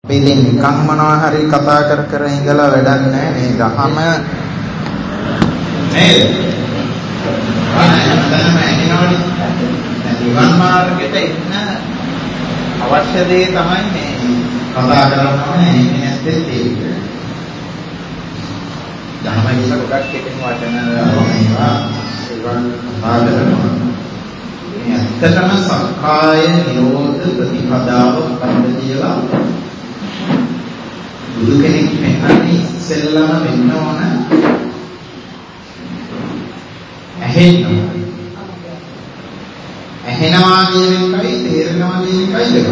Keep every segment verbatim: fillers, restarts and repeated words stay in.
ඉතින් නිකන් මොනවා හරි කතා කර කර ඉඳලා වැඩක් නැහැ මේ ගහම නේද? අනන්තම එනවනේ. නිවන් මාර්ගයට එන්න අවශ්‍ය දේ තමයි මේ කතා කරනවා නේ නැත්තේ ඒක. ධර්ම කියලා ගොඩක් එකෙන් වචන මේවා ඒවා කතා කරනවා. මේ ඇත්තටම සක්කාය නිරෝධ ප්‍රතිපදාව මොකක්ද කියලා බුදු කෙනෙක් පෙන්වන්නේ ඉස්සෙල්ලාම වෙන්න ඕන ඇහෙන්න. ඇහෙනවා කියන එකයි තේරෙනවා කියන එකයි දෙකක්.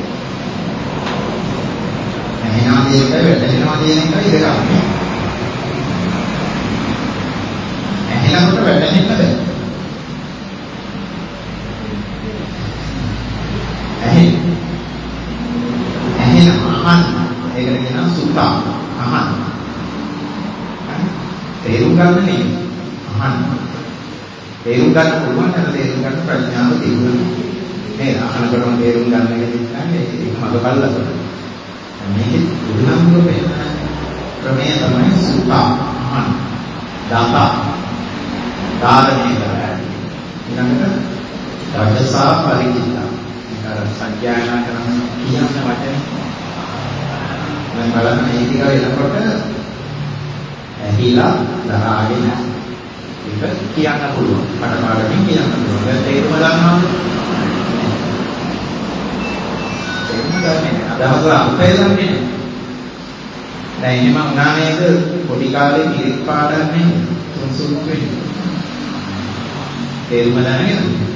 ඇහෙනවා කියන එකයි වැටහෙනවා කියන එකයි දෙකක්. ඇහෙනකොට වැටහෙන්න බෑ. ඇහෙන ඇහෙනවා අහන්න. ඒකට කියනවා සුත්තා අහන්න. තේරුම් ගන්න නෙමෙයි අහන්න. තේරුම් ගන්න පුළුවන් නම් තේරුම් ගන්න ප්‍රඥාව තිබුණා. මේ අහනකොටම තේරුම් ගන්න එක කියන්නේ ඒක මඟ බලලා. මේකේ උදාහරණ වෙන ක්‍රමය තමයි සුත්තා අහන්න. දාතා ධාරණය කරන්නේ. ඊළඟට රජසා පරිචිතා. ඒකර සංඥානා කරන කියන වචනේ මම බලන්න මේ ටික එනකොට ඇහිලා දරාගෙන ඒක කියන්න පුළුවන්. කටපාඩමින් කියන්න පුළුවන්. දැන් තේරුම ගන්නවද? තේරුම ගන්නේ අදහස අර්ථය දන්නේ. දැන් එහෙම වුණා නේද? පොඩි කාලේ ඉරිත් පාඩම් නේ සුසුත් වෙන්නේ. තේරුම දැනගෙන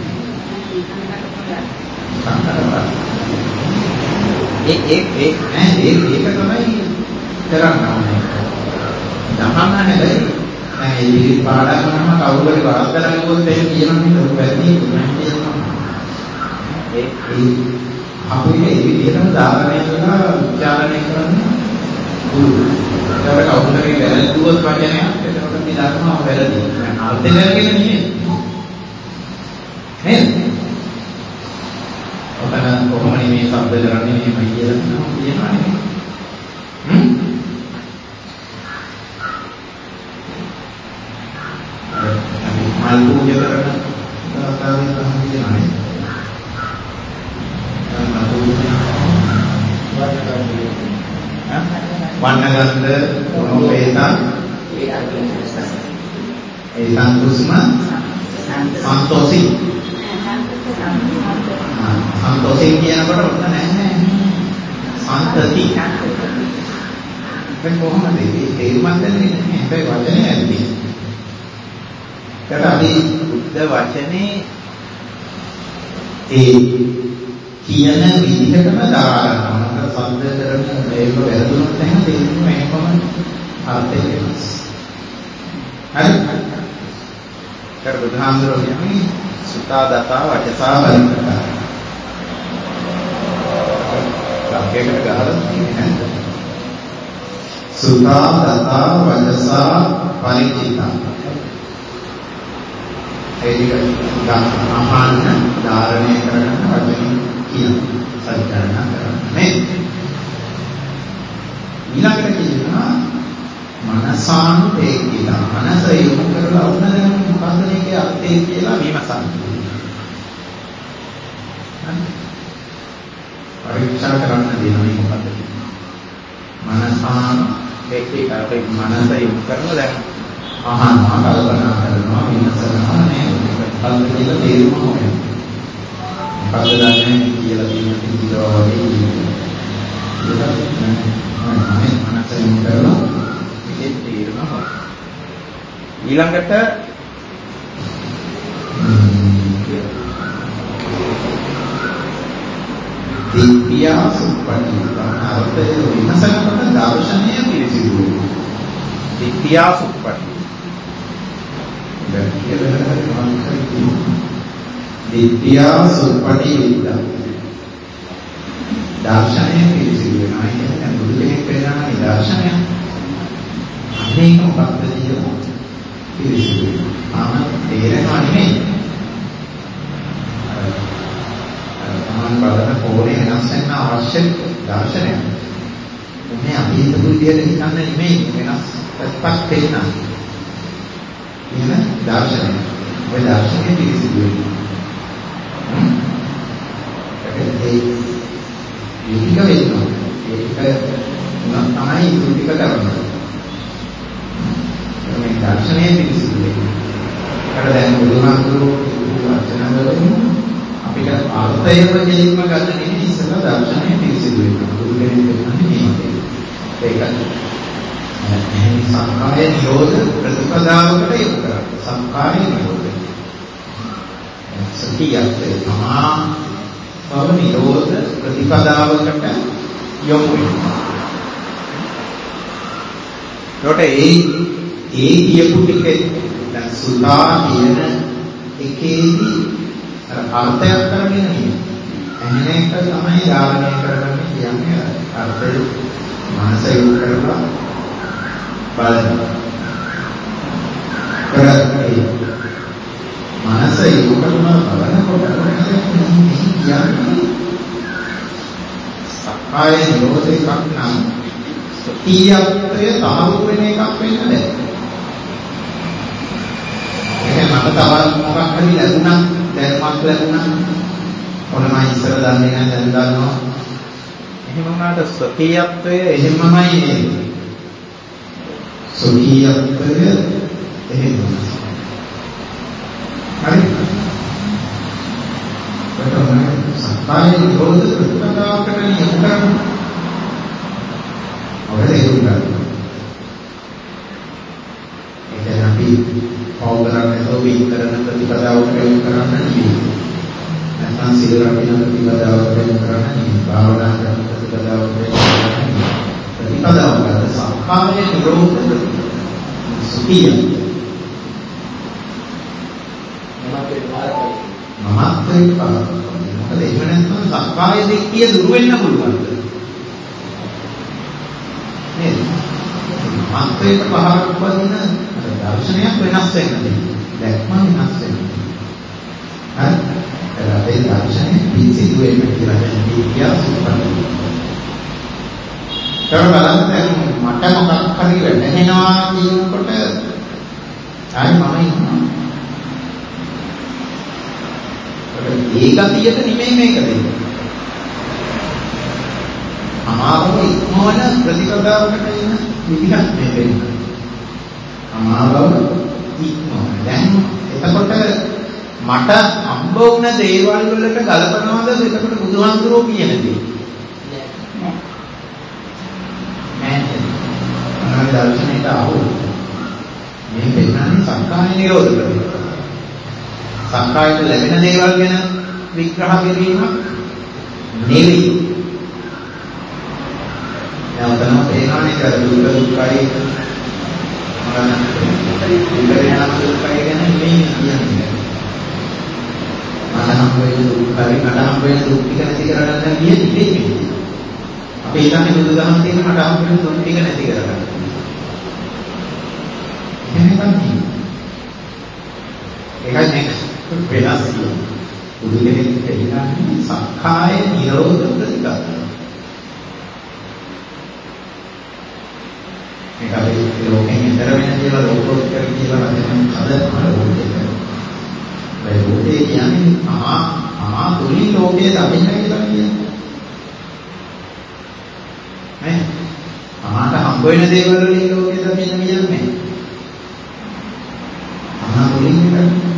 ඒ ඒ ඒ ඈ ඒ ඒක තමයි කරන්න ඕනේ. දහම නැදයි. දැන් ඒ විදිහට පාඩම් කරනම කවුරුහරි වාර්තා කරනකොට එහෙම කියනන්නේ ඔය වැරදි තුනක් කියනවා. ඒ ඒ අපේ ඒ විදිහටම ධාරණය කරලා උච්චාරණය කරන්නේ ගුරු. ඒකට කවුරුහරි වැරදුවොත් වචනයක් එතකොට මේ ධර්මව වැරදි. දැන් අර්ථය ගැන නෙමෙයි. නේද? ඔතන කොහොමද මේ શબ્ද කරන්නේ මෙහෙමයි කියලා කියනවා නේ. හ්ම්? මල් පූජා කරන ආකාරය තමයි කියන්නේ. මල් පූජා වන්නගන්ධ මොනෝපේතං ඒ සංකුස්ම සන්තෝෂි සන්තෝෂි කියනකොට ඔන්න නැහැ සන්තති. දැන් කොහොමද මේ තේරුමක් දෙන්නේ නැහැ. හැබැයි වචනේ ඇති. ඒකට අපි බුද්ධ වචනේ ඒ කියන විදිහටම දරා ගන්නවා. අර සම්ද කරන ඒක වැරදුනොත් එහෙම තේරුම එනකොම අර්ථය වෙනස්. හරි? ඒකට බුදුහාමුදුරුවෝ කියන්නේ සුතා දතා වචසා පරිත්‍යාග. ලක්කේකට ගහලා තියෙන්නේ නේද? සුතා දතා වචසා පරිත්‍යාග. ඒක අහන්න ධාරණය කරන වචන කියන සංකල්පන කරන්නේ. ඊළඟට කියනවා මනසාන්තේ කියලා. මනස යොමු කරලා උනන මොකක්ද මේකේ අර්ථය කියලා විමසන්න. පරීක්ෂා කරන්න දෙනවා මොකක්ද කියන්නේ. මනසාන් ඒකේ අපේ මනස යොමු කරලා දැන් අහනවා කල්පනා කරනවා විමසනවා නේද? මොකක්ද කියලා තේරුම හොයනවා. මොකක්ද දන්නේ කියලා කියන කිව්වා වගේ ඒක මනස යොමු කරලා ඒකේ තේරුම හොයනවා. ඊළඟට දිට්ඨිය සුප්පටිපන්න අර්ථය විමසනකොට දර්ශනය පිළිසිදු වෙනවා. දිට්ඨිය සුප්පටි දිට්ඨිය සුප්පටි විද්දා දර්ශනය පිළිසිදු වෙනවා. කියන්නේ බුදු කෙනෙක් වෙනා දර්ශනය. අනේක මොකක්ද කියලා පිළිසිදු වෙනවා. ආම තේරෙනවා නෙමෙයි. තමන් බලන කෝණය වෙනස් වෙන අවශ්‍ය දර්ශනයක්. විදියට හිතන්න නෙමෙයි වෙනස් පැත්තක් පෙන්නන. එහෙම දර්ශනය. ඔය දර්ශනය පිළිසිදු වෙනවා. ඒ ටික වෙනවා. ඒක නම් තමයි ඉතුරු ටික කරන්නේ. මේ දර්ශනය පිළිසිදු වෙනවා. ඒකට දැන් බුදුහාමුදුරුවෝ වචන වලින් අපිට අර්ථයම දෙලින්ම ගන්න නෙමෙයි ඉස්සෙල්ලා දර්ශනය පිළිසිදු වෙනවා. බුදු කෙනෙක් කියන්නේ මේක. එහෙනම් සංඛාය නිරෝධ ප්‍රතිපදාවකට යොමු කරා. සංඛාය නිරෝධය. සතියත් තමා බව නිරෝධ ප්‍රතිපදාවකට යොමු වෙනවා. ඒකට ඒ ඒ කියපු ටික දැන් සුතා කියන එකේදී අර අර්ථයක් කරගෙන නෙමෙයි. එහෙම එක තමයි ධාරණය කරගන්නේ කියන්නේ අර්ථය මනස යොමු කරලා බලනවා. කරන්නේ මනස යොමු කරලා බලනකොට මේ කියන්නේ සක්කාය නිරෝධ එකක් නම් සතියත්වය තහවුරු වෙන එකක් වෙන්න බෑ. එහෙනම් මට තවත් මොකක් හරි ලැබුණා දැනුමක් ලැබුණා ඔන්නම ඉස්සර දන්නේ නැහැ දැන් දන්නවා. එහෙම වුණාට සතියත්වය එහෙමමයි නේද? සතියත්වය එහෙමයි. හරි. කොටම සත්‍යය නිරෝධ ප්‍රතිපදාවකට යොමු කරනවා. ඔබට ඒක උගන්වනවා. ඒක අපි පෞද්ගලික සෝවි කරන ප්‍රතිපදාවකට යොමු කරන්න නෙවෙයි. නැත්නම් සීල රකින්න ප්‍රතිපදාවකට යොමු කරන්න නෙවෙයි. භාවනා කරන ප්‍රතිපදාවකට යොමු කරන්න නෙවෙයි. ප්‍රතිපදාවකට සක්කාය නිරෝධ සුඛිය. මමත්වයට පාරක්. මොකද එහෙම නැත්නම් සක්කාය දිට්ඨිය දුරු වෙන්න පුළුවන්. නේද? මත්වයට පාරක් වදින දර්ශනයක් වෙනස් වෙනවා. දැක්ම වෙනස් වෙනවා. හරි? ඒ දර්ශනය පිළිසිදු වෙන්න කියලා කියන්නේ සුපරයි. ඒක බලන්න දැන් මට මොකක් හරි වැටහෙනවා කියනකොට ආයි මම ඉන්නවා. ඒ ගතියට නෙමෙයි මේක දෙන්නේ. අමාරුව ඉක්මවන ප්‍රතිපදාවකට එන විදිහක් මේ වෙන්නේ. අමාරුව ඉක්මවන. දැන් එතකොට මට හම්බ වුණ දේවල් වලට ගලපනවාද එතකොට බුදුහාමුදුරුවෝ කියන දේ? නෑ. නෑ. දර්ශනයට ආවෝ. මේ වෙනන්නේ සංඛාය නිරෝධ කරනවා. සංඛායට ලැබෙන දේවල් ගැන විග්‍රහ කිරීම නෙවෙයි. නැවතම තේරෙන්නේ කර දුක දුකයි මරණ දුක දුකයි ගැන නෙවෙයි කියන්නේ. මරණ වෙන දුකයි මරණ වෙන දුක් ටික නැති කරගන්න කියන්නේ නෙවෙයි. අපි හිතන්නේ බුදුදහම තියෙන මරණ වෙන දුක් ටික නැති කරගන්න. එහෙම තමයි. ඒකයි වෙනස් බුදු කෙනෙක් කියන්නේ සක්කාය නිරෝධ ප්‍රතිපදාව. මේක අපි ලෝකෙන් ඉතර වෙන දේවල් ලෝකෝත්තර කියලා වචන හදනවා ලෝකෙට. ඒ ලෝකේ කියන්නේ මහා මහා තුලින් ලෝකයේ දකින්න කියලා කියන්නේ. නේ? මහාට හම්බ වෙන දේවල් වලින් ලෝකයේ දකින්න කියන්නේ. මහා තුලින් කියන්නේ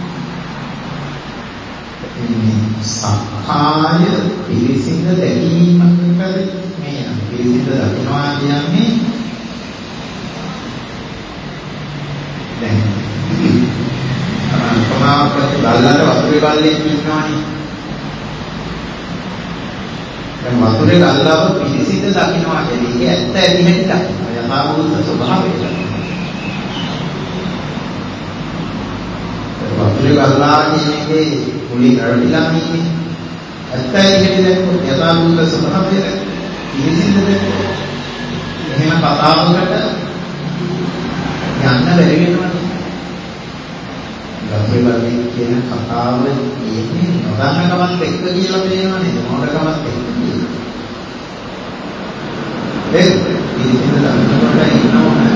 සක්කාය පිළිසිඳ දැකීමකට මේ පිළිසිඳ දකින්නවා කියන්නේ දැන් අපමාවකට බල්ලට වතුරේ බල්ලෙක් ඉන්නවනේ. දැන් වතුරේ බල්ලව පිළිසිඳ දකින්නවා කියන්නේ ඇත්ත ඇති හැටි දකින්නවා. යථාභූත ස්වභාවය. වතුරේ බල්ලා කියන්නේ මුලින් රැඳිලා ඉන්නේ. ඇත්ත ඇති හැටි දැක්කොත් යථාභූත ස්වභාවය පිළිසිඳ දැක්කොත් එහෙම කතාවකට යන්න බැරි වෙනවා. ගම්බලෙන් කියන කතාව කියන්නේ නොදන්නකමත් එක්ක කියලා පේනවනේ මොඩකමත් එක්ක. ඒක පිළිසිඳ දකින්නකොට ඉන්නවනේ.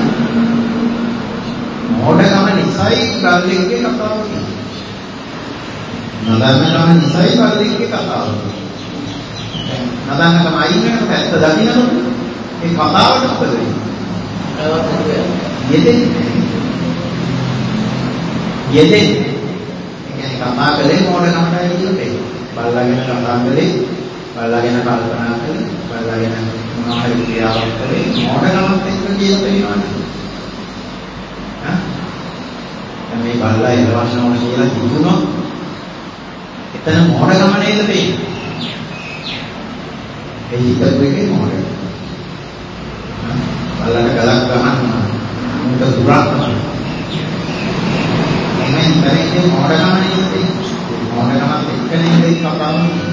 මොඩකම නිසයි බල්ලෙක්ගේ කතාව කියන්නේ. නදන්නකම නිසයි බල්ලෙක්ගේ කතාව කියන්නේ. නදන්නකම අයින් වෙනකොට ඇත්ත දකින්නකොට ඒ කතාවට මොකද වෙන්නේ? යෙදෙන්නේ. යෙදෙන්නේ. ඒ කියන්නේ කතා කලේ මොඩකමටයි කියන්නේ. බල්ලාගෙන කතා කලේ, බල්ලාගෙන කල්පනා කලේ, බල්ලාගෙන මොනවා හරි ක්‍රියාවක් කලේ මොඩකමත් එක්ක කියලා තේරෙනවනේ. හා? දැන් මේ බල්ලා ඉලවන්නවා කියලා හිතුනොත් එතන මොඩකම නේද වෙන්නේ? ඒ හිතපු එකේ මොඩකම. බල්ලට ගලක් ගහනවා. මුට දුරක් කරනවා. එමෙන් පරිදි මොඩකම නේද? මොඩකමත් එක්ක නේද කතාව.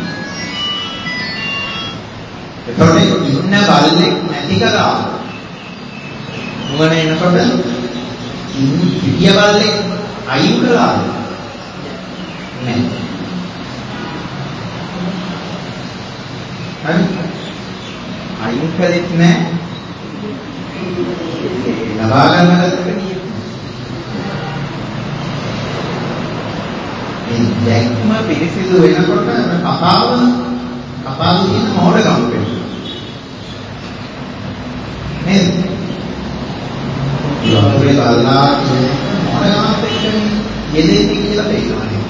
එතකොට ඉන්න බල්ලෙක් නැති කරා. මොන එනකොට ඉන්න බල්ලෙක් අයින් කළාද? නෑ. හරි? අයින් කළෙත් නෑ. ලබා ගන්නකට කියන්නේ. මේ දැක්ම පිළිසිදු වෙනකොට කතාව කතාව කියන මොඩකම වෙනවා. නේද? ලෝකේ බලලා මොඩකමත් එක්ක යෙදෙන්නේ කියලා තේරෙනවා නේද?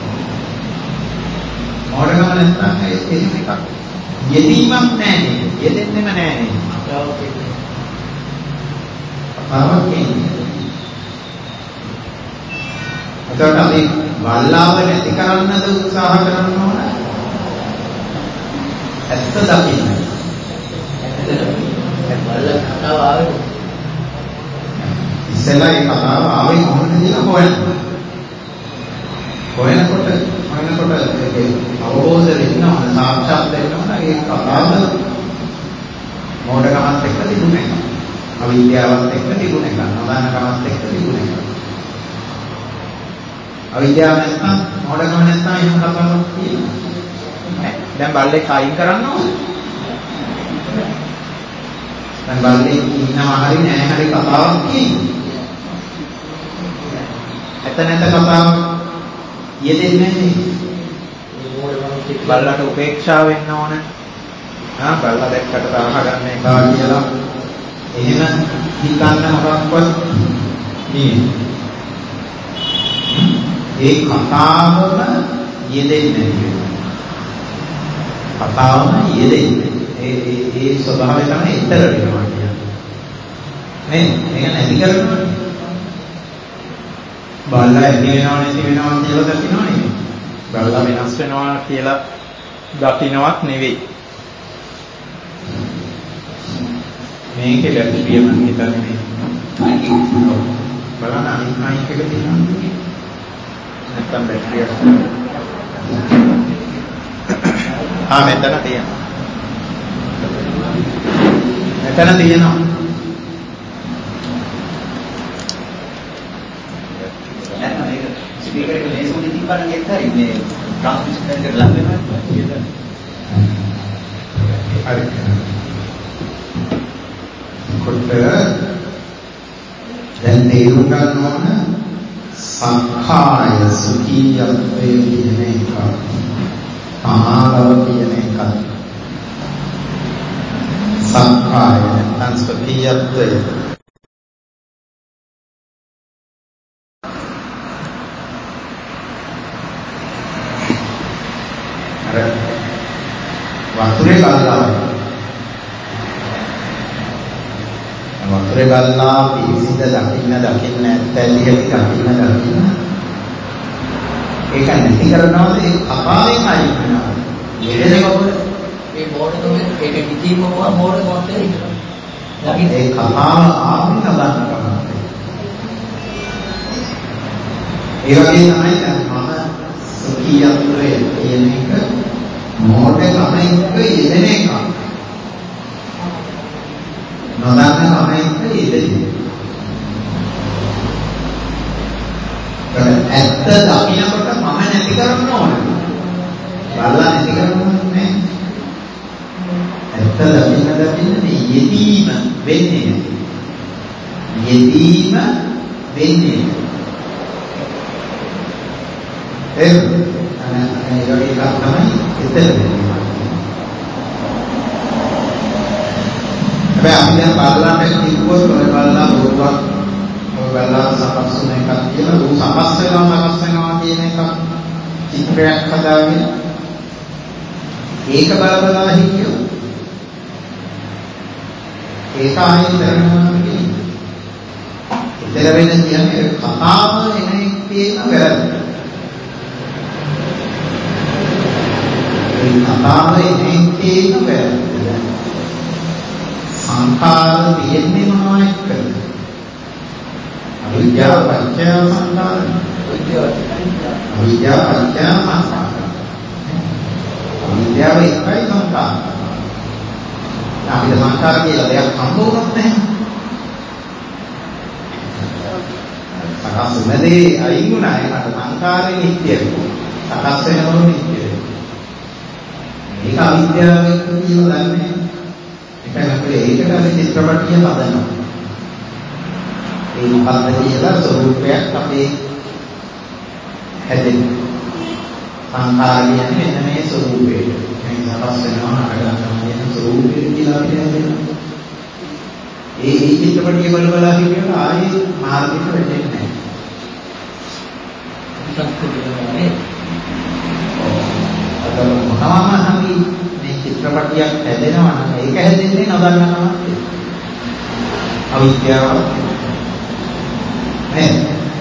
මොඩකම නැත්නම් එහෙම එකක් යෙදීමක් නැහැ නේද? යෙදෙන්නෙම නැහැ නේද? කතාවක් කියන්නේ. එතකොට අපි බල්ලාව නැති කරන්නද උත්සාහ කරන්න ඕන? ඇත්ත දකින්න. බල්ලා කතාව ආවේ. ඉස්සෙල්ලා ඒ කතාව ආවේ කොහොමද කියලා හොයන්න. හොයනකොට හොයනකොට ඒක අවබෝධ වෙන්න ඕන, සාක්ෂාත් වෙන්න ඕන. ඒ කතාව මොඩකමත් එක්ක තිබුණ එක. අවිද්‍යාවත් එක්ක තිබුණ එක. නොදන්නකමත් එක්ක තිබුණ එක. අවිද්‍යාව නැත්නම් මොඩකම නැත්නම් එහෙම කතාවක් තියෙනවා. දැන් බල්ලෙක් අයින් කරන්න ඕනේ. දැන් බල්ලෙක් ඉන්නවා හරි නෑ හරි කතාවක් තියෙනවා. ඇත නැත කතාව යෙදෙන්නේ නැහැ. බල්ලට උපේක්ෂා වෙන්න ඕනේ. ආ බල්ලා දැක්කට තරහ ගන්න එපා කියලා. එහෙම හිතන්න මොකක්වත් නෙමෙයි. ඒ කතාවම යෙදෙන්නේ නැහැ. කතාවම යෙදෙන්නේ. ඒ ඒ ඒ ස්වභාවය තමයි ඊතර වෙනවා කියන්නේ. නේ? මේක නැති කරනවා. බල්ලා ඇති වෙනවා නැති වෙනවා කියලා දකින්නව නෙවෙයි. බල්ලා වෙනස් වෙනවා කියලා දකින්නවත් නෙවෙයි. මේකේ බැටරිය මම හිතන්නේ මේ බලන්න අනිත් මයික් එක තියෙනවා. නැත්තම් බැටරිය ආ මෙතන තියෙනවා. මෙතන තියෙනවා. නෑ මේක ස්පීකර් එක ලේසියෙන් තිබ්බනම් එක්කයි මේ ට්‍රාන්ස්මිෂන් එකට ලඟ වෙනවා කියලා. හරි. කොට දැන් තේරුම් ගන්න ඕන සංඛාය සුඛීයත්වයේ කියන එක. ආහාරව කියන එක. සංඛාය නැත්නම් සුඛීයත්වය. අර වතුරේ බලලා වතුරේ බලලා පිළිසිඳ දකින්න දකින්න ඇත්තැලියට දකින්න දකින්න ඒක නැති කරනවාද ඒ කපාවෙන් අයින් වෙනවා. යෙදෙනකොට මේ බෝඩකම ඒක කිසිම බෝඩකමක් නෙවෙයි. ඒ කපාව ආවෙන ගන්න. ඒ වගේ තමයි මම සුඛීයත්වයේ කියන එක මොඩකම එක්ක යෙදෙන එක. නොදන්න කම එක්ක යෙදෙන්නේ. ඇත්ත දකින්නකොට මම නැති කරන්න ඕනේ. බලලා නැති කරන්න ඕනේ. ඇත්ත දකින්න දකින්න මේ යෙදීම වෙන්නේ නැහැ. යෙදීම වෙන්නේ නැහැ. එහෙනම් අනේ ඒ වගේ එකක් තමයි එතන වෙන්නේ. හැබැයි අපි දැන් බලලාට කිව්වොත් ඔය බලලා බොරුවක් ඔය බලලා සකස් වෙන එකක් කියලා ඌ සකස් වෙනවා සකස් වෙනවා කියන එක චිත්‍රයක් හදාගෙන ඒක බල බලා හිටියොත් ඒක ආයෙත් කරනවා කියන්නේ ඉතල වෙන කියන්නේ කතාව එන එකේම වැරද්ද. ඒ කතාව එන එකේම වැරද්ද. සංඛාර තියෙන්නේ මොනවා එක්කද? අවිද්‍යාව පත්‍ය සංඛාර. අවිද්‍යාව පත්‍ය සංඛාර. අවිද්‍යාව එකයි සංඛාර. අපිට සංඛාර කියලා දෙයක් හම්බ වුණත් නැහැ. සකස් වෙනදී අයින් වුණා ඒකට සංඛාරේ නිට්ටයයි. සකස් වෙනවලු නිට්ටයයි. මේක අවිද්‍යාව එක්ක කියලා දන්නේ. ඒකයි අපේ ඒකට අපි චිත්‍රපටිය හදනවා. ඒ මොකක්ද කියලා ස්වરૂපයක් අපේ හැදෙන්නේ. සංඛාර කියන්නේ මෙන්න මේ ස්වરૂපය. මේ සකස් වෙනවා අරගන්නවා කියන ස්වરૂපය කියලා අපිට හැදෙනවා. ඒ ඒ චිත්‍රපටිය බල බල හිටියම ආයේ මාර්ගෙට වැටෙන්නේ නැහැ. සංස්කෘතිකනේ. අද මොනවාම හරි මේ චිත්‍රපටියක් හැදෙනවා නම් ඒක හැදෙන්නේ නොදන්නවා. අවිද්‍යාව නේද?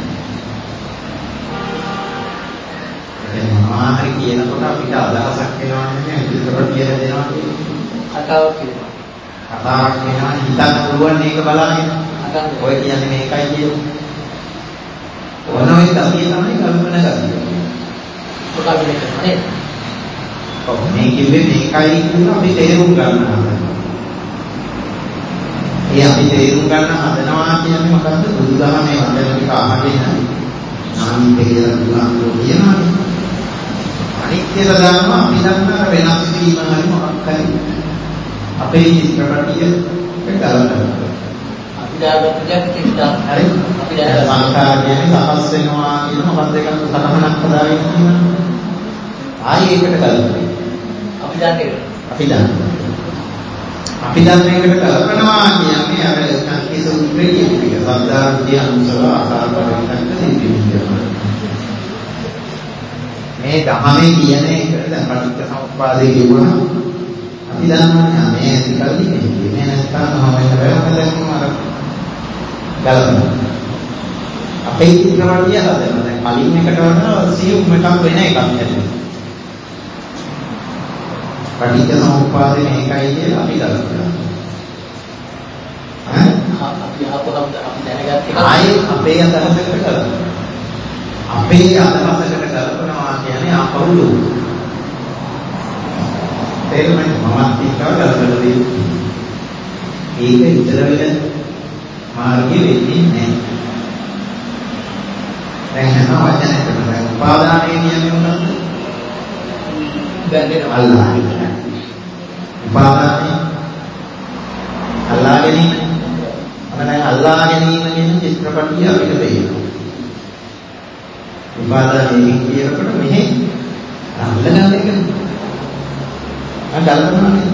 ඒ මොනවා හරි කියනකොට අපිට අදහසක් එනවා නේ චිත්‍රපටිය හැදෙනවා කියන්නේ. කතාවක් කියනවා. කතාවක් කියනවා හිතන්න පුළුවන් මේක බලන්න. ඔය කියන්නේ මේකයි කියන්නේ. ඕනෝයි තමයි තමයි කල්පනා කරන්නේ. කොටා වෙන එක නේද? ඔව් මේ කිව්වේ මේකයි කියලා අපි තේරුම් ගන්නවා. ඒ අපි තේරුම් ගන්න හදනවා කියන්නේ මොකද්ද? බුදුදහමේ වචන ටික අහගෙන නාමික කියලා බුදුහාමුදුරුවෝ කියනවා. අනිත්‍යද දන්නවා අපි දන්නා වෙනස් වීම හරි මොකක් හරි අපේ චිත්‍රපටිය ගලනවා. අපි දාගත්ත දෙයක් තිස්සා හරි අපි දැන් සංඛාර කියන්නේ සකස් වෙනවා කියන මොකක්ද එකක් සතහනක් හදාගෙන තියෙනවා. ආයේ ඒකට ගලනවා. අපි දන්නේ අපි දන්නේ අපි දන්නේ එකට කල්පනවා කියන්නේ අර සංකේ සූත්‍රයේ කියන සද්ධාර්ථය අනුසව ආකාර පරිණත සිද්ධිය. මේ ධමනේ කියන එක දැන් පටිච්ච සමුප්පාදේ කියුවම අපි දන්නවා මේ ඇතිකල්ලි මේ මේ නැත්නම් මොනවද වෙන්නේ අර ගලපනවා. අපේ චිත්‍රපටිය හදනවා. දැන් කලින් එකට වඩා සියුම් එකක් වෙන එකක් හැදෙනවා. පටිච්ච සමුප්පාදේ මේකයි කියලා අපි ගලපනවා. ඈ අපි අපතම් අපි දැනගත්තේ ආයේ අපේ අදහසකට ගලපනවා. අපේ අදහසකට ගලපනවා කියන්නේ අපවුලු. තේරුණාද? මමත් එක්කව ගලපලා දෙන්නේ. ඒක ඉතල වෙන මාර්ගය වෙන්නේ නැහැ. දැන් හැම වචනයකම දැන් උපාදානය කියන්නේ මොනවද? බැඳෙන අල්ලාගෙන. උපාදානය අල්ලාගෙන අනේ අල්ලාගෙන කියන චිත්‍රපටිය අපිට පේනවා. උපාදානයෙන් කියනකොට මෙහි අල්ලගන්න එක අඳල්පන්නේ.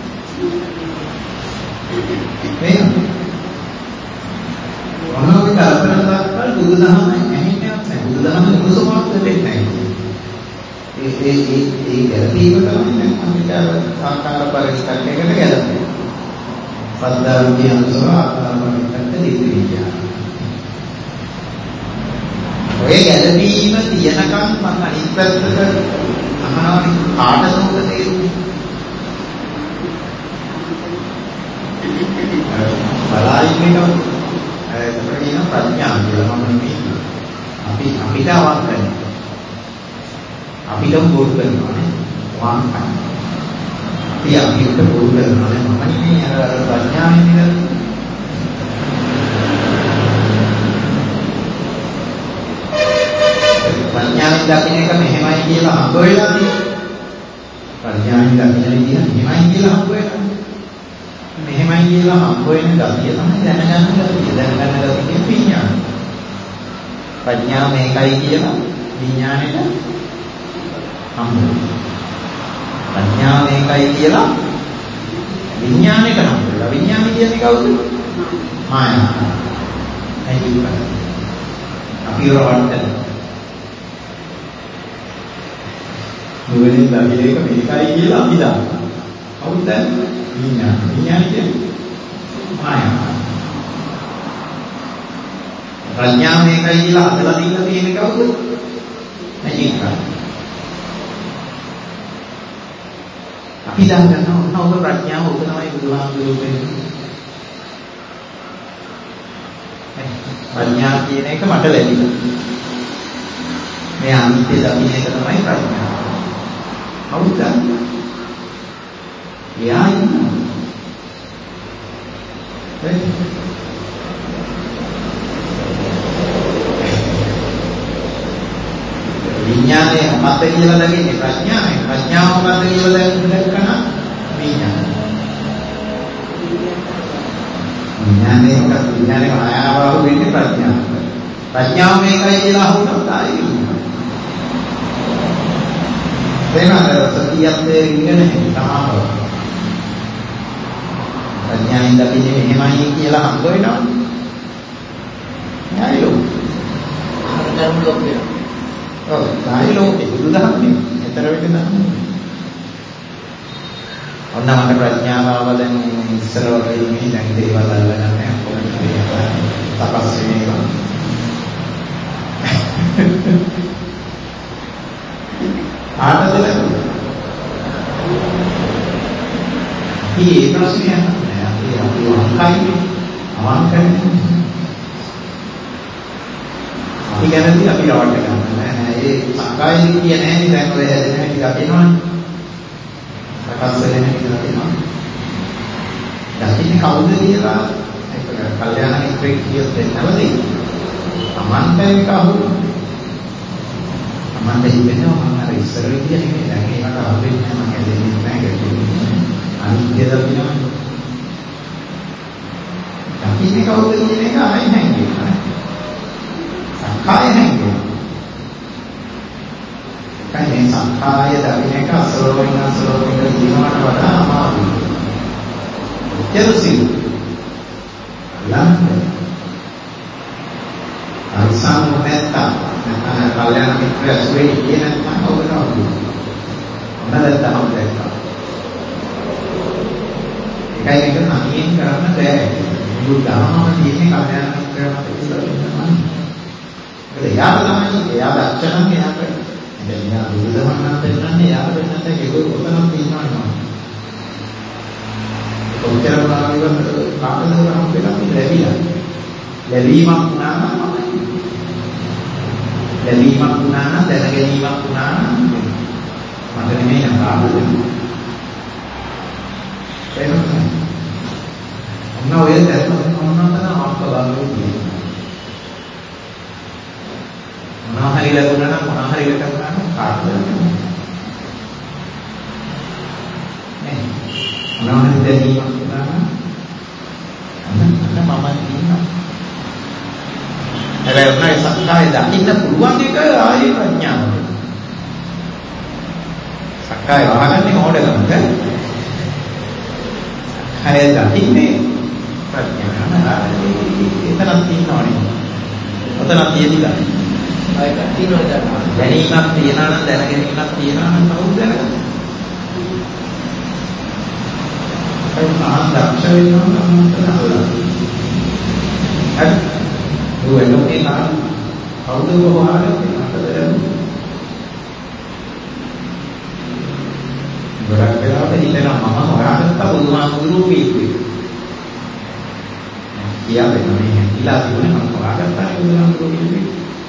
මේ මොනවාද කල්පනා කරලා බුදුදහම ඇහින්නේ නැහැ. බුදුදහම මුසුමාත් දෙන්නේ නැහැ. ඒ ඒ ඒ ඒ ගැළපීම තමයි දැන් අපිට ආකාර පරිච්ඡේදයකට ගැළපෙන්නේ. සද්ධාර්ථය අනුසව ආකාර පරිච්ඡේද දෙවිදියා. ඔය ගැළපීම තියනකම් මම අනිත් පැත්තට අහනවා කාටද උඹ තේරුනේ? බලයින් එක ඒකට කියන ප්‍රඥා කියලා මම නෙමෙයි. අපි අපිට අවශ්‍ය කරන්නේ අපිට බෝල් කරනවා නේ වාන් කරනවා. අපි අපිට බෝල් කරනවා නේ මම නෙමෙයි අර ප්‍රඥාවෙන් ඉඳලා. ප්‍රඥාවෙන් දකින්න එක මෙහෙමයි කියලා හම්බ වෙලා තියෙනවා. ප්‍රඥාවෙන් දකින්න විදිහ මෙහෙමයි කියලා හම්බ වෙනවා. මෙහෙමයි කියලා හම්බ වෙන ගතිය තමයි දැනගන්න ගතිය. දැනගන්න ගතිය කියන්නේ විඥාන. ප්‍රඥාව මේකයි කියලා විඥානෙට හම්බ වෙනවා. ප්‍රඥාව මේකයි කියලා විඥානෙට හම්බ වෙනවා. විඥාන කියන්නේ කවුද? මායාව. ඇයි අපි වරවට්ටන නුවණින් දකින එක මේකයි කියලා අපි දන්නවා. කවුද දන්නේ? විඥාන. විඥාන කියන්නේ මායාව. ප්‍රඥාව මේකයි කියලා හදලා දීලා තියෙන කවුද? මැජික් කරා. අපි දන්නවා ඔන්න ඔබ ප්‍රඥාව ඔබ තමයි බුදුහාමුදුරුවෝ කියන්නේ. ප්‍රඥාව කියන එක මට ලැබිලා. මේ අනිත්‍ය දකින්න එක තමයි ප්‍රඥාව. කවුද දන්නේ? එයා ඉන්නවා. විඥානය මොකක්ද කියලා දකින්නේ ප්‍රඥාවයි. ප්‍රඥාව මොකක්ද කියලා දැක්කම විඥානය. විඥානය මොකක්ද? විඥානේ මායාව වෙන්නේ ප්‍රඥාව. ප්‍රඥාව මේකයි කියලා අහුනොත් ආයි විඥානය. වෙනද සතියත්තේ ඉගෙන තමයි. ප්‍රඥාවෙන් දකින්නේ මෙහෙමයි කියලා හම්බ වෙනවනේ. නෑයෝ. අරතරම් ලෝකේ. ඔව්, සායි ලෝකේ බුදුදහමනේ. ඊතර වෙන්න දහම. ඔන්න මට ප්‍රඥාව ආව දැන් ඉස්සර වගේ මේ දැන් දේවල් අල්ලගන්න නැහැ. කොහොමද මේක තපස් වෙනවා. ආතද ලැබුණා. මේ ප්‍රශ්නය නෑ අපි අපි වංකයි අවංකයි. අපි ගැනදී අපි රවට්ට ගන්න නෑ නෑ ඒ සංකාය දිටිය නෑනේ දැන් ඔය හැදෙන හැටි දකිනවනේ. සකස් වෙන හැටි දකිනවා. දකින්නේ කවුද කියලා ඒක කල්යාණ මිත්‍රෙක් කියොත් දෙන්නවදී. අමන්තේ කවුද? අමන්ත හිතෙනවා මම අර ඉස්සර විදිය නෙමෙයි දැන් ඒකට හම්බෙන්නේ නැහැ මම හැදෙන්නේ නැහැ කියලා. අනිත්‍ය දකිනවා. දකින්නේ කවුද කියන එක ආයෙ හැංගෙනවා. සංඛාය හැංගෙනවා. කන්නේ සංඛාය දකින්න එක අසලෝකින් අසලෝකින් කියනවට වඩා අමාරුයි. ජලසි. ළඟ. අනිසං මෙත්තා. නැත්නම් කල්යාණ මිත්‍ර ඇසුරේ කියන නැත්නම් ඔබට මොනවද තමයි දැක්කා. ඒකයි මේක තනියෙන් කරන්න බෑ. මුළු ධර්මම තියෙන්නේ කල්යාණ මිත්‍රයන්ට කියලා වෙනවා. ඒක එයාට තමයි එයා දක්ෂ නම් එයාට දැන් එයා බුදුදහම නම් දෙන්නන්නේ එයාට වෙන්නත් ඒක උතනක් තියෙනවා නේද? ඔච්චර භාගියව කාටද හම් වෙලා ලැබිලා. ලැබීමක් වුණා නම් ලැබීමක් වුණා නම් දැනගැනීමක් වුණා නම් මට නෙමෙයි නපාවද? එහෙනම් ඔන්න ඔය දැක්ම මොනවද අප්ප බලන්නේ මොනවා හරි ලැබුණා නම් මොනවා හරි ලැබුණා නම් කාටද නේ මොනවා හරි දැනීමක් වුණා නම් අන්න මම කියනවා හැබැයි උනායි සක්කාය දකින්න පුළුවන් එක ආයේ ප්‍රඥාව සක්කාය වහගන්නේ මොඩකමද හය දකින්නේ ප්‍රඥාව එතනක් තියෙනවනේ. ඔතනක් තියෙදිලා. ආයක තියෙනවද? දැනීමක් තියනවා නම් දැනගැනීමක් තියනවා නම් කවුද දැනගන්නේ? ඒ මහා දක්ෂ වෙනවා නම් මොකද? හරි. ඔය ලෝකේ නා කවුද කොහොමද මතද? ගොඩක් වෙලාවට හිතෙනවා මම හොයාගත්ත බුදුහාමුදුරුවෝ කීපේ. කියාවේ මේ හිලා තිබුණේ මම හොයාගත්තා බුදුහාමුදුරුවෝ කීපේ.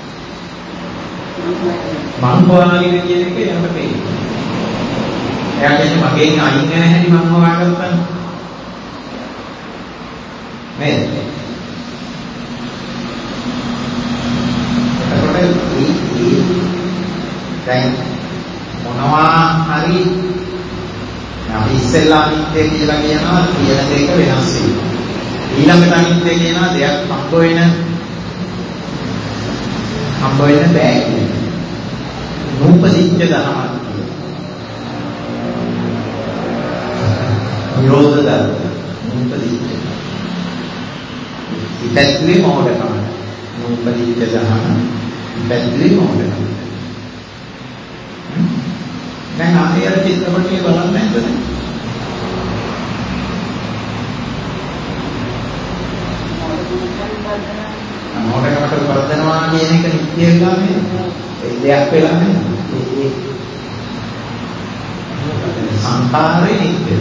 මම හොයාගෙන කියන එක යන්න පෙන්නේ. එයා කියන්නේ මගෙන් අයින් වෙන හැටි මම හොයාගත්තා. මේ එතකොට මේ දැන් මොනවා හරි අපි ඉස්සෙල්ලා අනිත්‍ය කියලා කියනවා කියන දෙක වෙනස් වෙනවා. ඊළඟට අනිත්‍ය කියනවා දෙයක් හම්බ වෙන හම්බ වෙන්න බෑ කියන්නේ. නූපදිච්ච ධර්මයක්. නිරෝධ ධර්ම. නූපදිච්ච. ඉපැද්දුවේ මොඩකම. නූපදිච්ච ධර්ම. ඉපැද්දුවේ මොඩකම. දැන් ආයෙත් චිත්‍රපටිය බලන්න නැද්ද? මොඩකමට වර්ධනවා කියන එක නිත්‍ය වෙලා නේ. ඒ දෙයක් වෙලා නේ. ඒ සංකාරේ නිත්‍ය.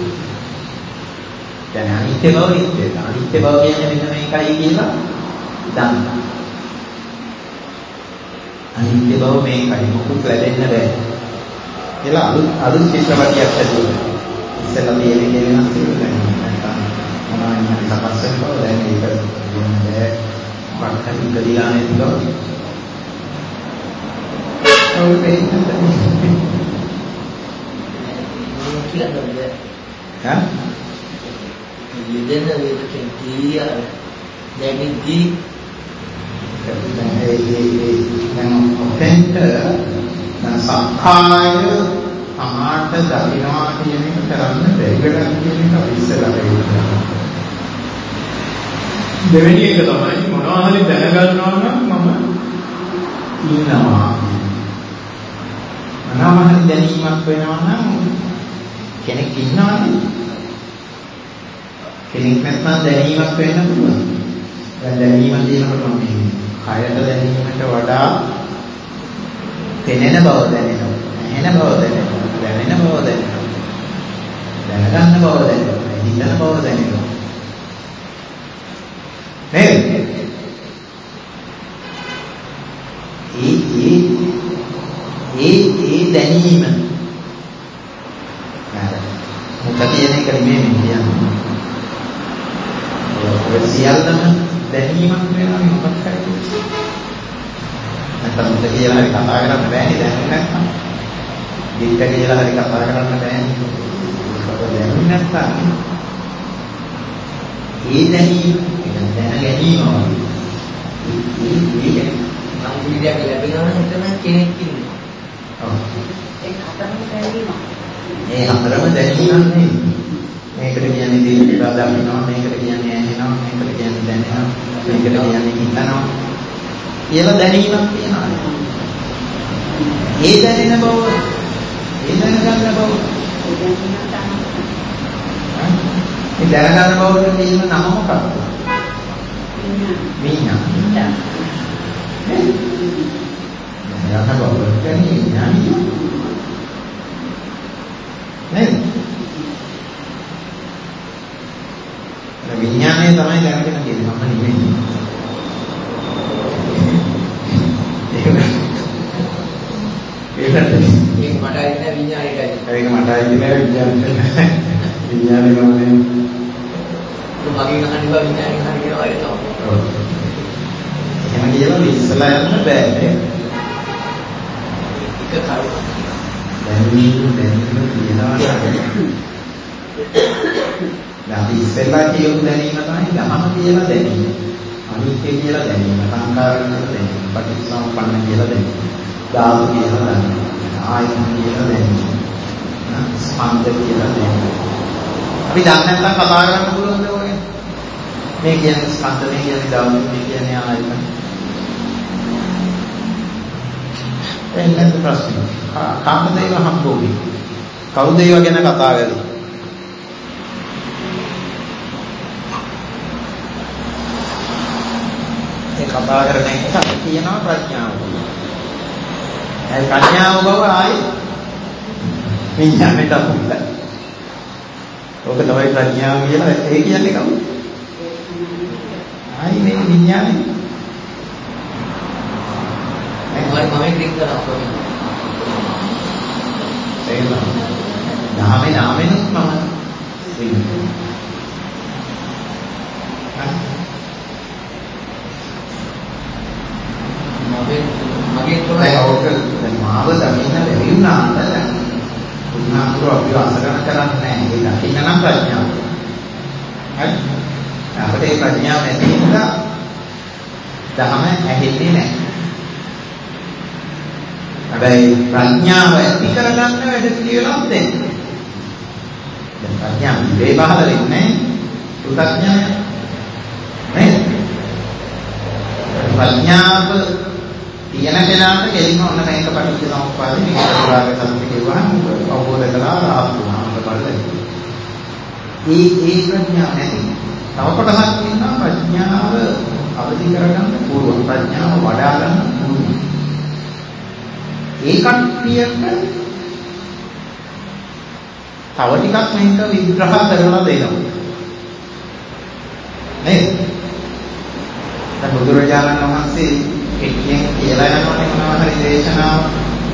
දැන් අනිත්‍ය බව නිත්‍ය. අනිත්‍ය බව කියන්නේ මෙන්න මේකයි කියලා දන්නවා. අනිත්‍ය බව මේකයි මොකුත් ලැබෙන්න බෑ. කියලා අලුත් අලුත් චිත්‍රපටියක් හදුවා. ඉස්සෙල්ලා තියෙන දේ වෙනස් වෙනවා. නැත්නම් මොනවද හරි සකස් වෙනවා. දැන් ඒක කියන්නේ වක්කන් ඉඳලා නේද? ඔව් ඒක තමයි. කියන්නේ හා? යෙදෙන වේදකෙන් කීය දැනෙද්දී දැන් ඒ ඒ දැන් ඔතෙන්ට සක්කාය අමාට දකින්නවා කියන එක කරන්න බැරිගඩක් කියන එක ඉස්සෙල්ලා වෙන්නේ. දෙවෙනි එක තමයි මොනවා හරි දැනගන්නවා නම් මම ඉන්නවා. මොනවා හරි දැනීමක් වෙනවා නම් කෙනෙක් ඉන්නවනේ. කෙනෙක් නැත්නම් දැනීමක් වෙන්න පුළුවන්. දැන් දැනීම කියනකොට මේ කයට දැනීමට වඩා පෙනෙන බව දැනෙනවා. ඇහෙන බව දැනෙනවා. දැනෙන බව දැනෙනවා. දැනගන්න බව දැනෙනවා. හිතන බව දැනෙනවා. නේද? ඒ ඒ ඒ ඒ දැනීම මොකද කියන එක නෙමෙයි කියන්නේ. ඔය සියල්ලම දැනීමක් වෙනවා මොකක්ද කියන්නේ. නැත්නම් මුද කියලා හරි කතා කරන්න බෑනේ දැනෙන්නේ නැත්නම්. දෙක කියලා හරි කතා කරන්න බෑනේ. ඒක දැනෙන්නේ නැත්නම් ඒ දැනීම දැන ගැනීම ඒ ඒ නම් විදියක් ලැබෙනවා නම් එතන කෙනෙක් ඉන්නවා. ඔව්. ඒ හතරම දැනීම. මේ හතරම දැනීමක් නේ. මේකට කියන්නේ දීප්තිලා දකින්නවා, මේකට කියන්නේ ඇහෙනවා, මේකට කියන්නේ දැනෙනවා, මේකට කියන්නේ හිතනවා. කියලා දැනීමක් තියෙනවා. ඒ දැනෙන බව, ඒ දැනගන්න බව. ඒ දැනගන්න බවට තියෙන නම මොකක්ද? විඥාන. දැනගන්න බව කියන්නේ විඥානිය. නේද? විඥානය තමයි දැනගෙන තියෙන්නේ මම නෙමෙයි. ඒකට මේක මට ඇවිත් විඥානයටයි. ඒක මට ඇවිත් විඥානය. විඥානය මම මගේ කහන්න බා විඥානය කහන්න කියනවා ඒක තමයි. ඔව්. එහෙම කියලා ඉස්සලා යන්න බෑ නේ. එක කරුණ. දැනීම දැනීම කියනවා දැන් ඉස්සෙල්ලා කියපු දැනීම තමයි ගහම කියලා දැනීම. අනිත්‍ය කියලා දැනීම, සංකාර කියලා දැනීම, පටිච්චසමුප්පන්න කියලා දැනීම, ධාතු කියලා දැනීම, ආයතන කියලා දැනීම, ස්කන්ධ කියලා දැනීම. අපි දන්නේ නැත්නම් කතා කරන්න පුළුවන්ද ඔය? මේ කියන්නේ ස්කන්ධ, මේ කියන්නේ ධාතු, මේ කියන්නේ ආයතන. එන්නත් ප්‍රශ්න. කාමද ඒව හම්බුනේ? කවුද ඒව ගැන කතා කරන්නේ? ඒ කතා කරන එක කියනවා ප්‍රඥාව. ඒ ප්‍රඥාව බව ආයි විඥාණයට අහුවෙලා. ඕක තමයි ප්‍රඥාව කියලා ඒ කියන්නේ කවුද? ආයි මේ විඥානේ. මම මම ක්ලික් කරනවා. ඒක තමයි. නාමේ නාමෙනුත් මම විඥානේ. මගේ තමයි ඔක දැන් මාව දකින්න බැරි වුණාට දැන් උන්වහන්සේ අපිව අසරණ කරන්නේ නැහැ. ඒ දකින්න නම් ප්‍රඥාව. හරි. අපේ ප්‍රඥාව නැති නිසා ධර්ම ඇහෙන්නේ නැහැ. හැබැයි ප්‍රඥාව ඇති කරගන්න වැඩ පිළිවෙලක් දෙන්නේ. දැන් ප්‍රඥාව ඉවේ පහළ වෙන්නේ පුතඥාය. නේද? ප්‍රඥාව තියෙන කෙනාට කෙලින්ම ඔන්න මේක පටිච්ච සමුප්පාදේ මේක පුරාග සත්‍ය කියවහම අවබෝධ කළා රාහුනාම බලයි. මේ ඒ ප්‍රඥාව නැති. තව කොටසක් ඉන්නවා ප්‍රඥාව අවදි කරගන්න පුළුවන්. ප්‍රඥාව වඩා ගන්න පුළුවන්. ඒ කට්ටියට තව ටිකක් මේක විග්‍රහ කරලා දෙනවා. නේද? දැන් බුදුරජාණන් වහන්සේ එක්කෙනෙක් කියලා යනවනේ මොනවා හරි දේශනාවක්.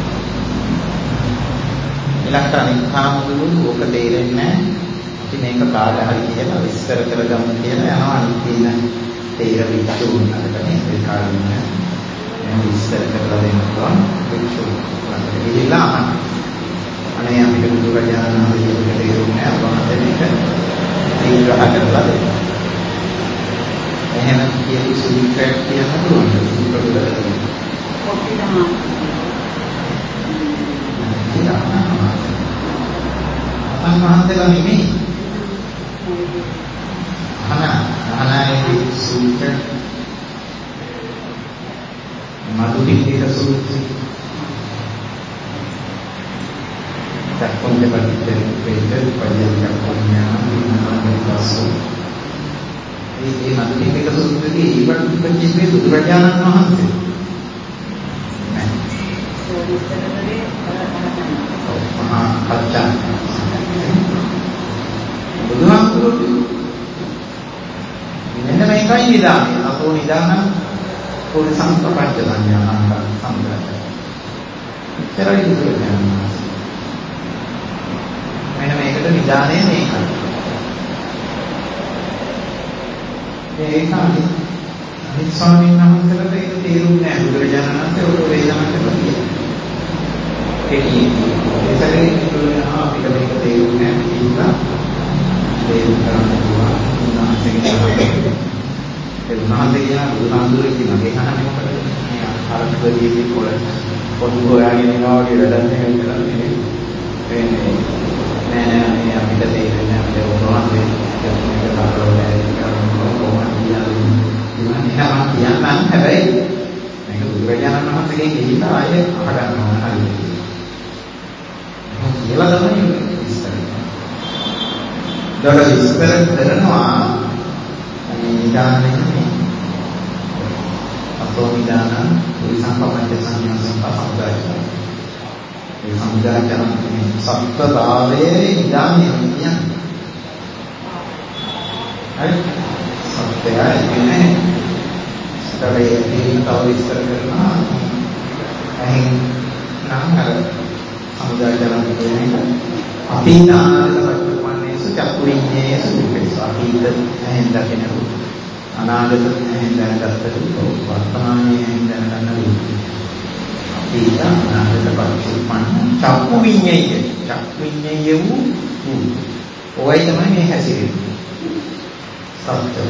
ඉලක්කනික කාමදුරු ඕක තේරෙන්නේ නැහැ. අපි මේක කාට හරි කියලා විස්තර කරගමු කියලා යනවා අනිත් තියෙන තේර විචුණනකට මේ කාරණා මම විස්තර කරලා දෙන්නවා විචුණනකට ගිහිල්ලා අනේ අපිට බුදුරජාණන් වහන්සේ තේරුන්නේ නැහැ වහතේ මේක විග්‍රහ කරලා දෙන්න. එහෙනම් කියපු සූත්‍රයක් කියන්න පුළුවන්. සූත්‍ර දෙකක්. කොහොමද තමයි? අන්වහන්සේලා නෙමෙයි. අහන අහනයි සූත්‍ර මදුපිටික සූත්‍රය. සක්කොන්ද පරිච්ඡේද වේද පරිච්ඡේද කොණ්‍යා විනාමකසු. මේ මදුපිටික සූත්‍රයේ ඊපත් කිව්වේ බුදුරජාණන් වහන්සේ. මහා කච්චා බුදුහාමුදුරුවෝ මෙන්න මේකයි නිදානය. අතෝ නිදාන පොඩි සංස්කප්පච්ච සංඥානං සම්බන්ධයි. ඉතරයි බුදුරජාණන් වහන්සේ. මෙන්න මේකට නිදානය මේකයි. ඒක අනිත් ස්වාමීන් වහන්සේලාට ඒක තේරුන්නේ නැහැ. බුදුරජාණන් වහන්සේ ඔය වේදනාවක් කරලා තියෙනවා. ඒකේ ඒසරේ අපිට මේක තේරුන්නේ නැහැ කියලා තේරුම් ගන්න පුළුවන්. උන්වහන්සේගේ ඒ උන්වහන්සේ කියන බුදුහාමුදුරුවෝ කියන මේ කහන්නේ මොකද? මේ ආරම්භයේදී පොළ පොඩි හොයාගෙන යනවා වගේ වැඩක් නෙවෙයි කරන්නේ. මේ නෑ නෑ මේ අපිට තේරෙන්නේ අපිට උන්වහන්සේ මේක කරලා කොහොමද කියන්නේ? ඉතින් කියන්නම් හැබැයි මේක බුදුරජාණන් වහන්සේගෙන් ගිහිල්ලා ආයේ අහගන්න ඕන හරියට. කියලා තමයි විස්තර කරන්නේ. දොර විස්තර කරනවා මේ නිදානේ අතෝ නිදාන විසංකප්පච්ච සංඥා සම්පස්සාය. ඒ සමුදායතරන් සත්‍යතාවයේ නිදානේ කියන්නේ. හරි? සත්‍යය කියන්නේ ස්තරයේ තව විස්තර කරනවා. එහෙන් නම් අර සමුදායතරන් කියන්නේ අතීත අනාගත වර්තමානයේසු චක්කු විඤ්ඤාණයේසු විපේස අතීත ඇහෙන් දකිනු අනාගත ඇහෙන් දැනගත්තට වර්තමානයේ ඇහෙන් දැනගන්න විදිහ අතීත අනාගත වර්තමාන චක්කු විඤ්ඤාණය චක්කු විඤ්ඤාණය වූ ඔයයි තමයි මේ හැසිරෙන්නේ සත්‍ය.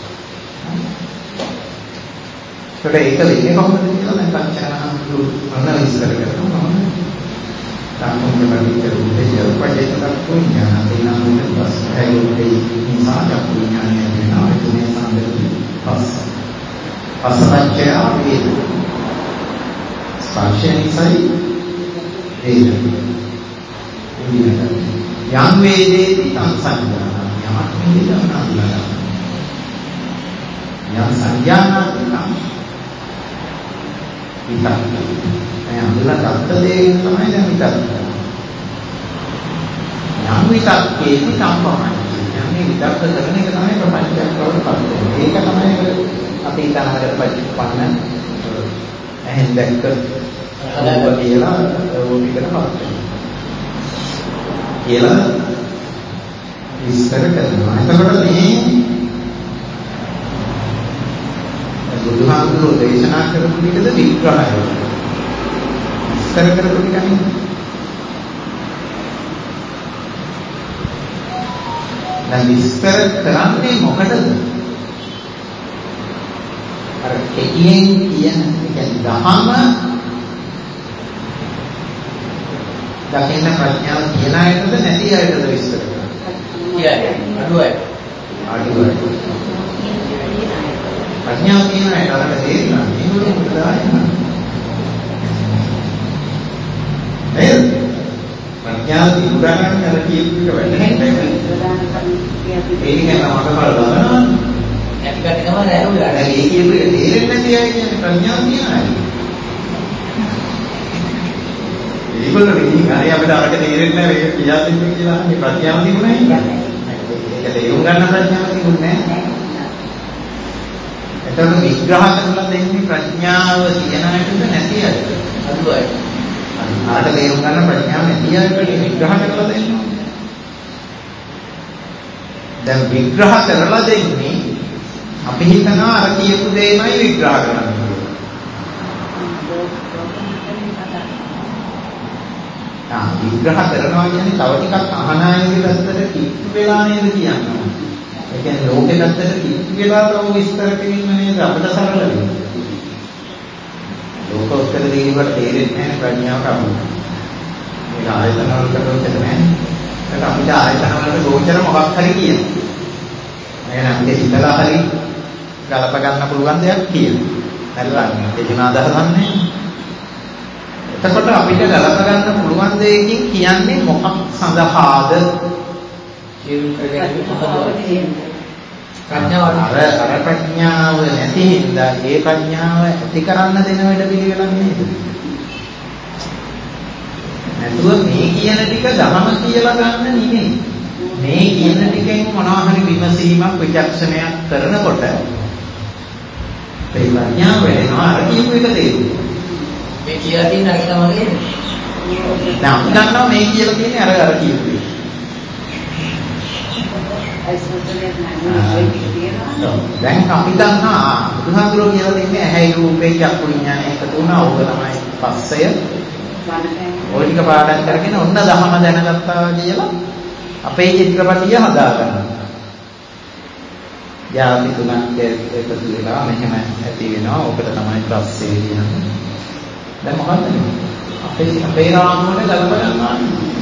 ඒක වෙන්නේ කොහොමද කියලා දැන් කච්චාන දුන්න විස්තර කරනවා. Tanggung jawab itu pada tetap punya nanti namun pas saya dari misalnya punya yang benar itu yang sambil pas pas baca itu spasial ini saya ini ini yang wede di tansan yang ini tidak ada yang sanjana tidak tidak yang bulan kata dia sama yang tidak yang tidak itu tanpa yang ini tidak terkena kita ini perpanjang kalau pada ini kan namanya apa kita ada perpanjangan hendak ke ada dia lebih kenapa dia විස්තර කරනවා. එතකොට මේ බුදුහාමුදුරුවෝ දේශනා කරපු විදිහට විග්‍රහය. විස්තර කරපු විදිහට දැන් විස්තර කරන්නේ මොකටද? කෙටියෙන් කියන කියන්නේ දහම දකින්න ප්‍රඥාව තියන අයටද නැති අයටද විස්තර කරන්නේ? කියන්නේ අඩුවයි. අඩුවයි. ප්‍රඥාව තියන අයට අරක තේරෙනවා. මේගොල්ලෝ මොකද ආන්නේ? නේද? ප්‍රඥාව තිබුණා නම් අර කියපු එක වැඩ නැහැ. ඒක නේද මට බලනවා. ඇති කටි තමයි නෑරුලා. දැන් ඒ කියපු එක තේරෙන්නේ නැති අය කියන්නේ ප්‍රඥාව තියන අය. ඒගොල්ලෝ ඉතින් අනේ අපිට අරක තේරෙන්නේ නැහැ මේක කියලා දෙන්න කියලා මේ ප්‍රඥාව තිබුණා නේද? ඒක තේරුම් ගන්න ප්‍රඥාව තිබුණේ නැහැ. එතකොට විග්‍රහ කරලා දෙන්නේ ප්‍රඥාව තියන අයටද නැති අයටද? අඩුවයි. ආට තේරුම් ගන්න ප්‍රඥාව නැති අයට විග්‍රහ කරලා දෙන්න ඕනේ. දැන් විග්‍රහ කරලා දෙන්නේ අපි හිතනවා අර කියපු දේමයි විග්‍රහ කරන්නේ. ආ විග්‍රහ කරනවා කියන්නේ තව ටිකක් අහනායගේ පැත්තට කිට්ටු වෙලා නේද කියන්නේ. ඒ කියන්නේ ලෝකේ පැත්තට කිට්ටු වෙලා තව විස්තර කිරීම නේද අපිට සරල වෙන්නේ. ලෝක උත්තර දෙකකට තේරෙන්නේ නැහැ ප්‍රඥාවට අනුව. මේක ආයතන වලට ගොචර නැහැ. ඒක අපිට ආයතන වලට ගෝචර මොකක් හරි කියනවා. එහෙනම් අපිට හිතලා හරි ගලප ගන්න පුළුවන් දෙයක් කියනවා. හරිවන්නේ. ඒක න අදහසන්නේ. එතකොට අපිට ගලප ගන්න පුළුවන් දෙයකින් කියන්නේ මොකක් සඳහාද? ප්‍රඥාව අර අර ප්‍රඥාව නැති හින්දා ඒ ප්‍රඥාව ඇති කරන්න දෙන වැඩ පිළිවෙලක් නේද? නැතුව මේ කියන ටික ධර්ම කියලා ගන්න නෙමෙයි. මේ කියන ටිකෙන් මොනවා හරි විමසීමක් විචක්ෂණයක් කරනකොට ඒ ප්‍රඥාව වෙනවා අර කියපු එක තේරුම්. මේ කියලා තියෙන අර තමයි නේද? දැන් අපි ගන්නවා මේ කියලා තියෙන්නේ අර අර කියපු එක. දැන් අපි දන්නා බුදුහාමුදුරුවෝ කියලා දෙන්නේ ඇහැයි රූපේ චක්කු විඥානය එකතු වුණා. ඕක තමයි පස්සය. ඔය ටික පාඩම් කරගෙන ඔන්න දහම දැනගත්තා කියලා අපේ චිත්‍රපටිය හදාගන්නවා. යාපි තුනක් එකතු වෙලා මෙහෙම ඇති වෙනවා. ඕකට තමයි පස්සේ කියන්නේ. දැන් මොකක්ද අපේ අපේ රාමුවට ගලප ගන්නවා.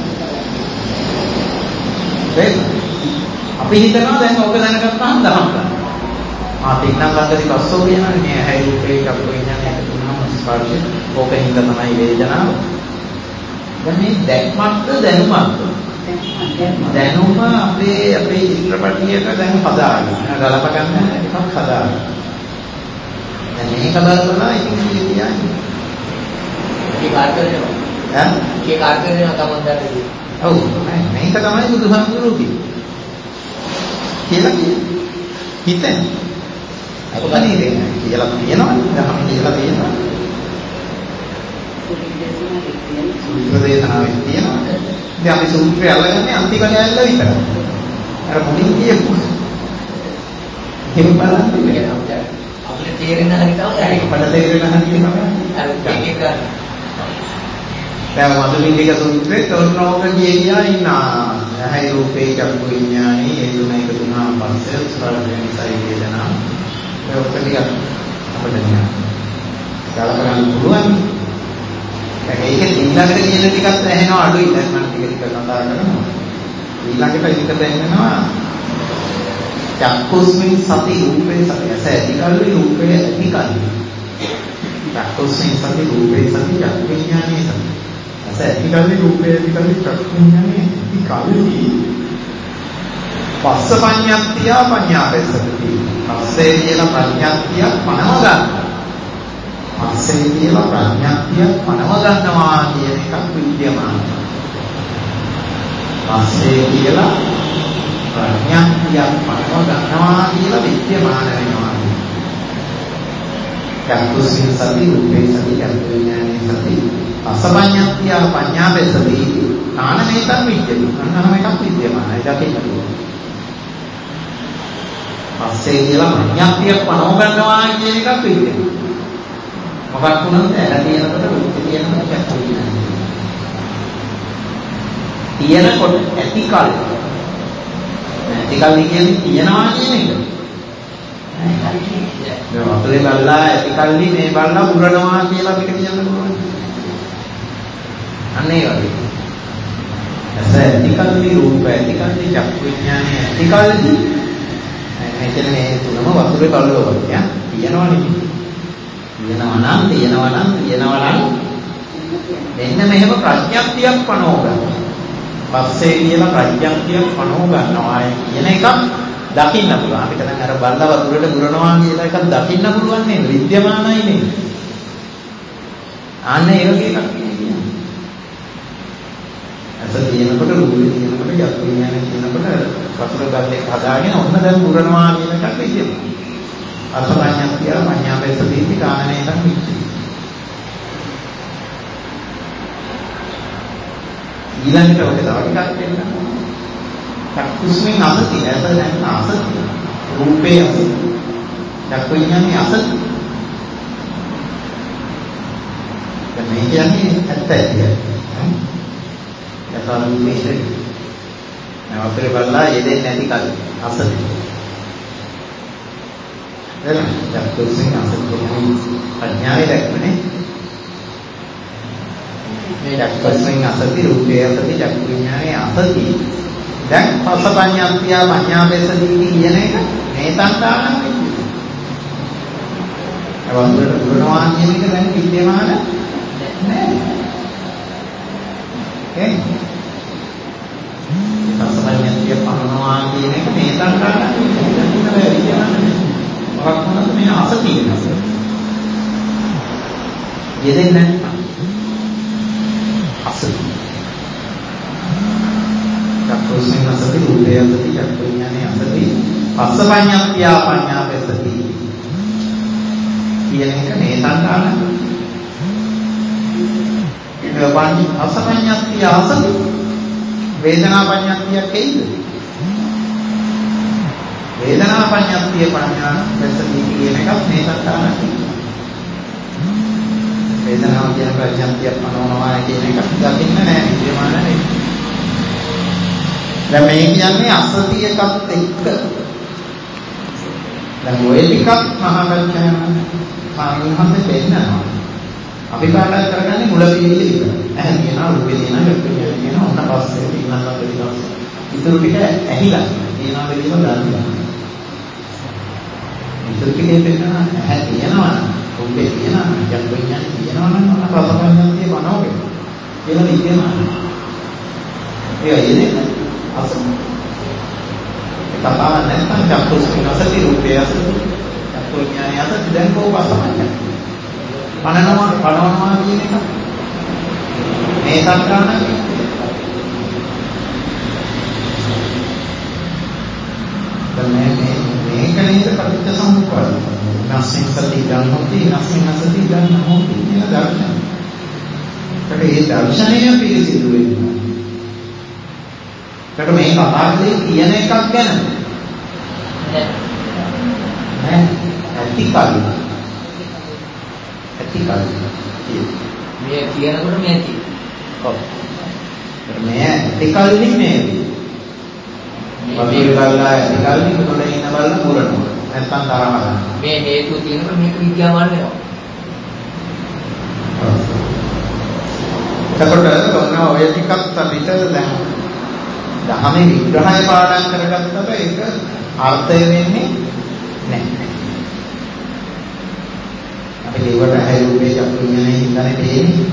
අපි හිතනවා දැන් ඕක දැනගත්තාම දහම් ගන්න. ආ තින්නම් සංගති පස්සෝ කියනනේ මේ ඇහැ රූපේ චක්කු විඥානය එකතු වුණාම ස්පර්ශය. ඕකෙන් ඉඳ තමයි වේදනාව. දැන් මේ දැක්මක්ද දැනුමක්ද? දැනුම අපේ අපේ චිත්‍රපටියක දැන් හදාගන්න. ගලප ගන්න එකක් හදාගන්න. දැන් මේක බලලා ඉතින් කියන්නේ. මේ කාර්යය ඈ? මේ කාර්යය තමයි දැක්කේ. ඔව් මේක තමයි බුදුහාමුදුරුවෝ කියන්නේ. කියලා කියන්නේ. හිතෙන්. අපතනේ දෙන්නේ කියලා කියනවා. දහම කියලා කියනවා. සූත්‍ර දේශනාවේ තියෙනවා. ඉතින් අපි සූත්‍රය අල්ලගන්නේ අන්තිම කැලල විතරයි. අර මුලින් කියපු. එහෙම බලන්න අපිට තේරෙන හැටි තමයි ඒක අපිට තේරෙන හැටි තමයි. අර මේක ගන්න. දැන් මදුලින්දික සූත්‍රයේ තොරණෝක කියනවා ඉන්නා. ඇයි රූපේ චක්කු විඥානේ ඒ තුන එකතු වුණාම පස්සේ ස්පර්ශයෙන් සයි වේදනා. ඒ ඔක්කොම ටික අපිට නෑ. ගලප ගන්න පුළුවන්. දැන් ඒකේ ඊළඟට කියන ටිකත් ඇහෙනවා අඩුයි. දැන් මම ටික ටික කතා කරනවා. ඊළඟට ඒක දැනෙනවා චක්කුස්මින් සති රූපේ සති ඇස ඇතිකල්ලි රූපේ ඇතිකල්ලි. චක්කුස්මින් සති රූපේ සති චක්කු විඥානේ සති. ඇස ඇතිකල්ලි රූපේ ඇතිකල්ලි චක්කු විඥානේ ඇතිකල්ලි. පස්ස පඤ්ඤාත්තිය පඤ්ඤාපෙසති. පස්සේ කියලා ප්‍රඥාත්තිය පනව ගන්න. පස්සේ කියලා ප්‍රඥාත්තිය පනව ගන්නවා කියන එකක් විද්‍යමානයි. පස්සේ කියලා ප්‍රඥාත්තිය පනව ගන්නවා කියලා විද්‍යමාන වෙනවා. චක්කුස්මින් සති රූපේ සති චක්කු විඥානේ සති අසපඤ්ඤාත්තිය පඤ්ඤාපෙසති නානමේතං විද්‍යති. අන්නම එකක් විද්‍යමානයි. දකින්න පුළුවන්. පස්සේ කියලා ප්‍රඥාත්තිය පනව ගන්නවා කියන එකක් විද්‍යමානයි. මොකක් වුණත් ඇහැ තියෙනකොට රූප තියෙනකොට චක්කු විඥානේ. තියෙනකොට ඇති කල. ඇති කල කියන්නේ තියනවා කියන එක. දැන් වතුර වතුරේ බල්ලා ඇති කල්ලි මේ බල්ලා පුරනවා කියලා අපිට කියන්න පුළුවන්. අන්න ඒ වගේ. ඇස ඇති කල්ලි රූප ඇති කල්ලි චක්කු විඥානය ඇති කල්ලි මෙතන මේ තුනම වතුරේ බල්ලෝ වගේ ඈ කියනවනේ. කියනවා නම් කියනවා නම් කියනවා නම් මෙන්න මෙහෙම ප්‍රඥප්තියක් පනව ගන්නවා. පස්සේ කියලා ප්‍රඥප්තියක් පනව ගන්නවා කියන එකක් දකින්න පුළුවන්. අපිට දැන් අර බල්ලා වතුරට පුරනවා කියලා එකක් දකින්න පුළුවන් නේද? විද්‍යමානයි නේද? අන්න ඒ වගේ එකක් කියන්නේ. අස තියෙනකොට රූපේ තියෙනකොට යත් විඥානය තියෙනකොට වතුර ගල්ලේ හදාගෙන ඔන්න දැන් පුරනවා කියන එකක් කියනවා. අසමඤ්ඤත්‍ය මඤ්ඤාපේසදීති කාණේතං විච්චි. ඊළඟට ඔක තව ටිකක් දෙන්න. චක්කුස්මින් අසති ඇස නැත්නම් අසති රූපේ අසති චක්කු විඥානේ අසති. දැන් මේ කියන්නේ ඇත්ත ඇති. යථා රූපේ නවතර බලලා යෙදෙන්නේ නැති කල අසති. එහෙනම් චක්කුස්මින් අසති කියන්නේ ප්‍රඥාවේ දැක්මනේ. මේ චක්කුස්මින් අසති රූපේ අසති චක්කු විඥානේ අසති. දැන් පසපඤ්ඤාත්‍ය මඤ්ඤාපේසදීති කියන එක මේ සංකාරණ වෙන්නේ. ඒ වගේට පුරනවා කියන එක දැන් විද්‍යමාන නැහැ. ඒ පසපඤ්ඤාත්‍ය පනනවා කියන එක මේ සංකාරණ වෙන්නේ. ඒක විද්‍යමාන නැහැ. මොකක් වුණත් මේ අසති වෙනවා. යෙදෙන්නේ නැහැ. අසති චක්කුස්මින් අසති රූපේ අසති චක්කු විඥානේ අසති පස්සපඤ්ඤාත්‍ය පඤ්ඤාපේසති කියන එක මේ සංකාරණ. මේ වань අසපඤ්ඤාත්‍ය අසති වේදනාපඤ්ඤාත්‍යක් එයිද? වේදනාපඤ්ඤාත්‍ය පඤ්ඤාපේසති කියන එක මේ සංකාරණ. වේදනාව කියන ප්‍රඥාත්‍යක් මනෝමය කියන එක දකින්න නෑ විද්‍යමාන නෙවෙයි. දැන් මේ කියන්නේ අසති එකත් එක්ක. දැන් ඔය ටිකක් මහාකල්පන සාමිහත් දෙන්නවා. අපි පාඩම් කරගන්නේ මුල පිළිවිල විතරයි. ඇහැ කියනවා රූපේ කියනවා චක්කුඥාන කියනවා ඔන්න පස්සේ ඊළඟ පිළිවෙල. ඉතුරු ටික ඇහිලා කියනවා පිළිවෙල දානවා. ඉතුරු ටිකේ දෙන්නා ඇහැ කියනවා රූපේ කියනවා චක්කුඥාන කියනවා නම් ඔන්න පසපඤ්ඤාත්‍ය මනෝගේ. කියලා විද්‍යමාන. ඒ වගේ අසම කතාව නැත්නම් චක්කුස්මින් අසති රූපේ අසති චක්කු විඥානය අසති දැන් කෝප අසමඤ්ඤය පණනවා පණවනවා කියන එක මේ සංකාරණය. දැන් මේ මේක නේද පටිච්ච සමුප්පාද නස්සින් සති ධම්මෝති නස්සින් අසති ධම්මෝති කියන දර්ශනය. ඒකට ඒ දර්ශනය පිළිසිදු වෙනවා. ඒකට මේ කතාවේ කියන එකක් ගැන නෑ ඇති කල්ලි ඇති කල්ලි මේ කියනකොට මේ ඇති ඔව් මේ ඇති කල්ලි මේ වගේ බලලා ඇති කල්ලි උඩ ඉන්න බලලා පුරනවා නැත්තම් තරහ ගන්න මේ හේතු තියෙනකොට මේක විද්‍යාමාන වෙනවා. එතකොට ඔන්න ඔය ටිකක් අපිට දැන් දහමේ විග්‍රහය පාඩම් කරගත්තට ඒක අර්ථය වෙන්නේ නැහැ. අපි ඒවට ඇයි රූපේ චක්කු විඥානේ හිතන්නේ තේන්නේ.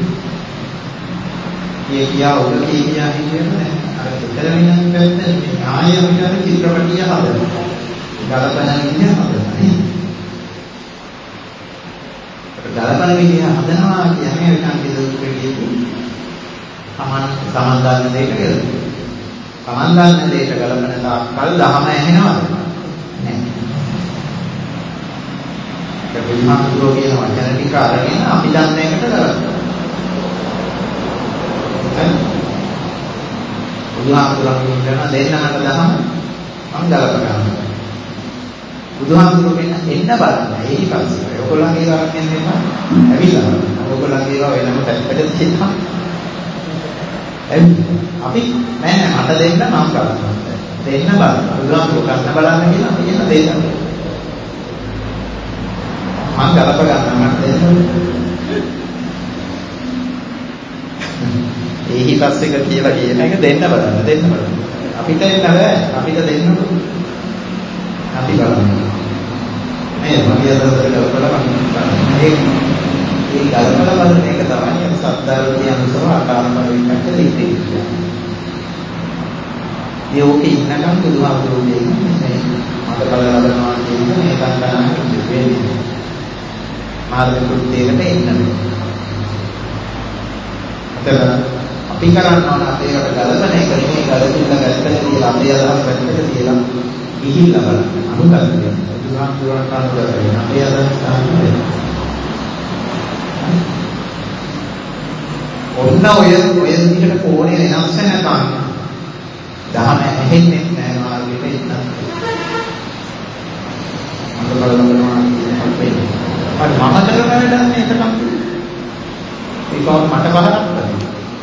කිය කියා ඔබ කිය කියා හිතන්නේ අර විතර වෙනන් පැත්තේ ආය විතර චිත්‍රපටිය හදනවා. ගලපන විදිය හදනවා නේ. ගලපන විදිය හදනවා කියන්නේ නිකන් විදුලියේදී සමාන සමාන ගන්න දෙයක කියලා. සමාන ගන්න දෙයක ගලපන තාක්කල් දහම ඇහෙනවද? නැහැ. ඒ බුද්ධාගමෝ කියන වචන ටික අරගෙන අපි දන්න එකට ගලපනවා. හරි? බුදුහාමුදුරන්ගේ කියන දෙන්නකට දහම මම ගලප ගන්නවා. බුදුහාමුදුරුවෝ කියන එන්න බලන්න. ඒකයි පස්සේ. ඔයගොල්ලන්ගේ ගාන කියන්නේ එපා. ඇවිල්ලා. ඔයගොල්ලන්ගේ ඒවා වෙනම පැත්තකට තියනවා. අපි නෑ නෑ මට දෙන්න මම කරනවා. දෙන්න බලන්න. බුදුහාමුදුරුවෝ කරන්න බලන්න කියලා අපි කියන දෙන්න. මම ගලප ගන්නවා මට දෙන්න. ඒහි පස්සෙක කියලා කියන එක දෙන්න බලන්න දෙන්න බලන්න. අපිට එන්න බෑ. අපිට දෙන්නකො. අපි බලමු. මේ මගේ අදහසට ගලපලා මම ඒ ඒ ගලපලා බලන එක තමයි සත්‍යය කියනසව ආකාර පරිවිතක දෙන්නේ. යෝකේ ඉන්නකම් බුදුහාමුදුරුවෝ කියන්නේ මේ මට බල ලබනවා කියන මේ සංකල්පන වෙන්නේ. මාර්ග කෘත්‍යයකට එන්න බෑ. අතන අපි කරන්න ඕන අපේකට ගලපන එක නෙමෙයි ගලපින්න ගැත්තේ කියලා අපේ අදහස් පැත්තට තියලා ගිහිල්ලා බලන්න. අනුගමනය. බුදුහාමුදුරුවෝ කරන අපේ අදහස් ගන්න. ඔන්න ඔය ඔය විදිහට කෝණේ වෙනස් වෙනකම් දහම ඇහෙන්නේ නැහැ මාර්ගෙට එන්න. මම බලනවා කියන්නේ මම කරන වැඩක් මේකටම ඒක මට බහරක් කරනවා.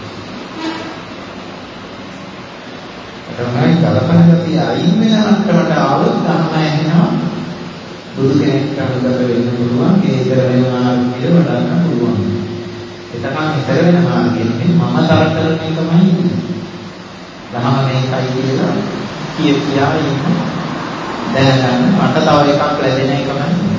තමයි කල්පනා ගතිය අයින් වෙන මට්ටමට ආවොත් ධර්ම ඇහෙනවා. බුදු කෙනෙක්ට අනුගත වෙන්න පුළුවන්, ඒතර වෙන මාර්ගයට වඩා පුළුවන්. එතකන් ඉතර වෙන මාර්ගයෙන් මම තර කරන එකමයි ධර්ම මේකයි කියලා කිය කියා ඉන්න. දැනගන්න මට තව එකක් ලැබෙන එකමයි.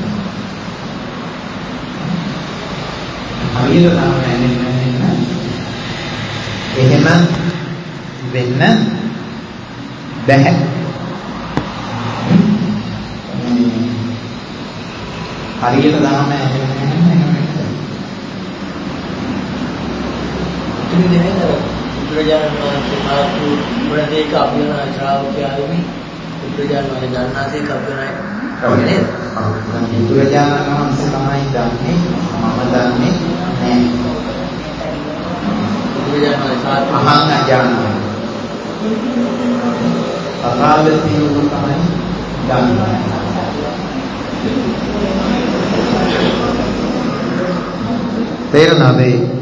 හරියට තමයි නෑ එහෙම වෙන්න බැහැ. හරියට දාම බුදුරජාණන් වහන්සේ ආපු මොනදේක අපින ශ්‍රාවකයාගෙනි බුදුරජාණන් වහන්සේ දන්නාසේ කප්පනයි නේද? බුදුරජාණන් වහන්සේ තමයි දන්නේ මම දන්නේ නැහැ. බුදුරජාණන් වහන්සේ අහං අජානයි. අකාලතිය උන තමයි දන්නේ. තේරුණාද?